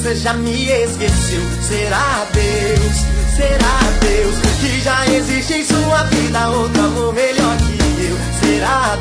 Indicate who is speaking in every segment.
Speaker 1: você já me esqueceu. Será Deus que já existe em sua vida outro amor melhor que eu? Será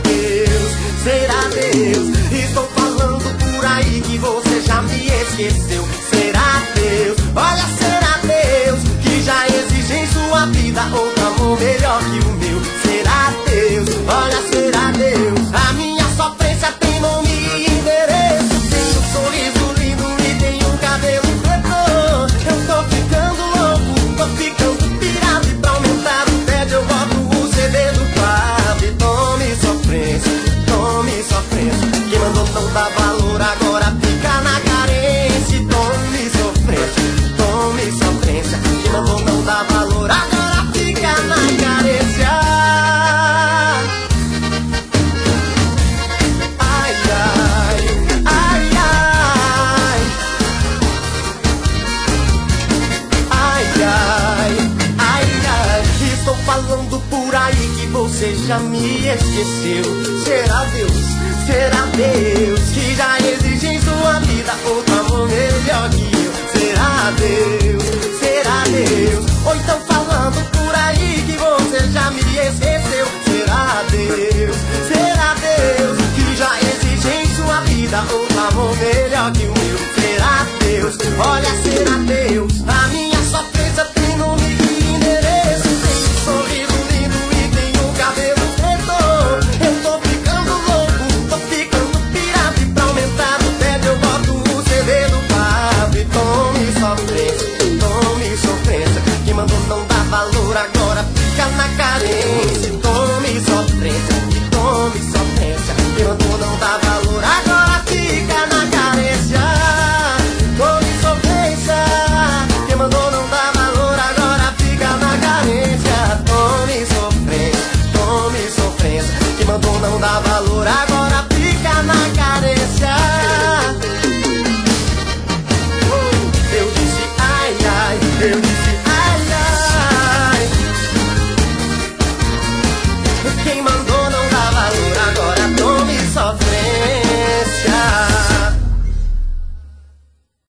Speaker 1: Deus, estou falando por aí que você já me esqueceu. Será Deus, olha, será Deus que já existe em sua vida outro amor melhor que o meu? Será Deus, olha, será Deus. A minha sofrência tem nome e endereço, tem um sorriso lindo e tem um cabelo preto. Eu tô ficando louco, tô ficando pirado, e pra aumentar o tédio eu boto o CD do quarto. E tome sofrência, quem mandou não dá valor agora fica na carência. Tome sofrência, quem mandou não dá valor agora fica na carência. Ai, ai, ai, ai, ai, ai, ai, ai. Estou falando por aí que você já me esqueceu. Será Deus que já existe em sua vida outro amor melhor que eu? Será Deus, ou então falando por aí que você já me esqueceu. Será Deus que já existe em sua vida outro amor melhor que o meu? Será Deus, olha, será Deus. A